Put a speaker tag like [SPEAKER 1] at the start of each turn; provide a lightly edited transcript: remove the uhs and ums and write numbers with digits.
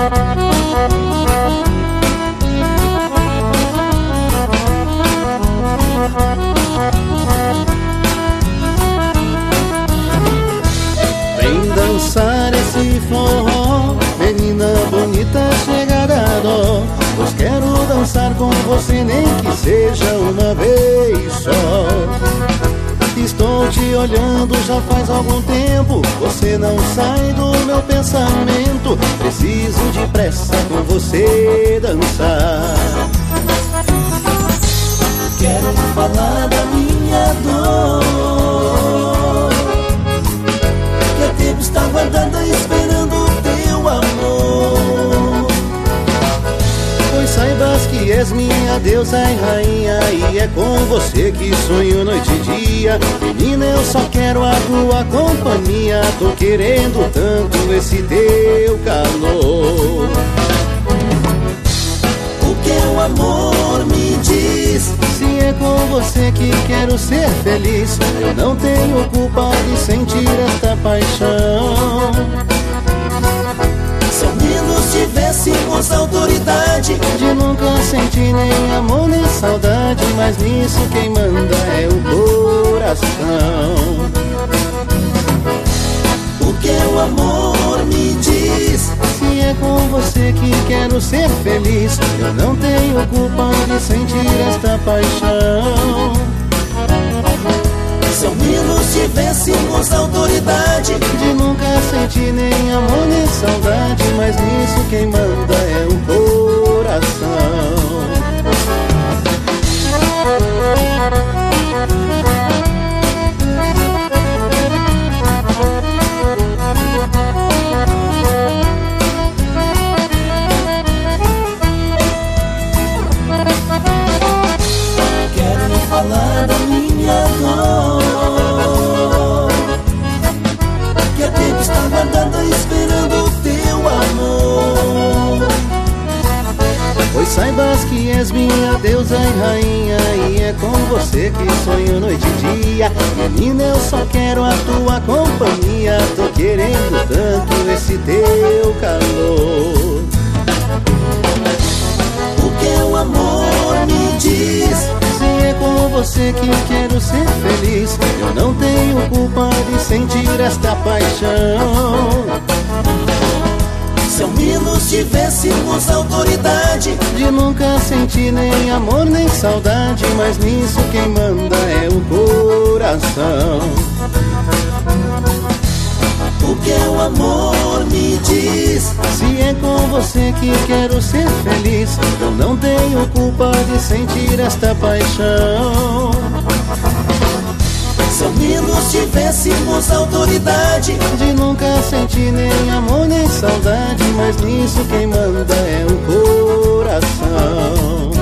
[SPEAKER 1] Vem dançar esse forró, menina bonita, chega da dó, pois quero dançar com você, nem que seja uma vez só. Estou te olhando já faz algum tempo, você não sai do meu pensamento. Preciso depressa com você dançar.
[SPEAKER 2] Quero falar da minha dor, que há tempo está guardada esperando o teu amor.
[SPEAKER 1] Pois saibas que és minha deusa e rainha, e é com você que sonho noite e dia. Menina, eu só quero a tua companhia, tô querendo tanto esse teu calor.
[SPEAKER 2] O que é o amor, me diz?
[SPEAKER 1] Se é com você que quero ser feliz, eu não tenho culpa de sentir esta paixão.
[SPEAKER 2] Se ao menos tivéssemos autoridade
[SPEAKER 1] De nunca senti nem amor nem saudade, mas nisso quem manda é o coração.
[SPEAKER 2] O que é o amor, me diz?
[SPEAKER 1] Se é com você que quero ser feliz, eu não tenho culpa de sentir esta paixão.
[SPEAKER 2] Se ao menos tivéssemos autoridade
[SPEAKER 1] De nunca senti nem amor nem saudade, mas nisso quem manda é o coração.
[SPEAKER 2] Quero falar da minha dor, que há tempo está guardada esperando o teu amor.
[SPEAKER 1] Pois saibas que és minha deusa e rainha, e é com você que sonho noite e dia. Menina, eu só quero a tua companhia, tô querendo tanto esse teu calor.
[SPEAKER 2] O que é o amor, me diz?
[SPEAKER 1] Se é com você que quero ser feliz, eu não tenho culpa de sentir esta paixão.
[SPEAKER 2] Se ao menos tivéssemos autoridade
[SPEAKER 1] De nunca senti nem amor nem saudade, mas nisso quem manda é o coração.
[SPEAKER 2] O que é o amor, me diz?
[SPEAKER 1] Se é com você que quero ser feliz, eu não tenho culpa de sentir esta paixão.
[SPEAKER 2] Se ao menos tivéssemos autoridade
[SPEAKER 1] De nunca senti nem amor nem saudade, mas nisso quem manda é o coração.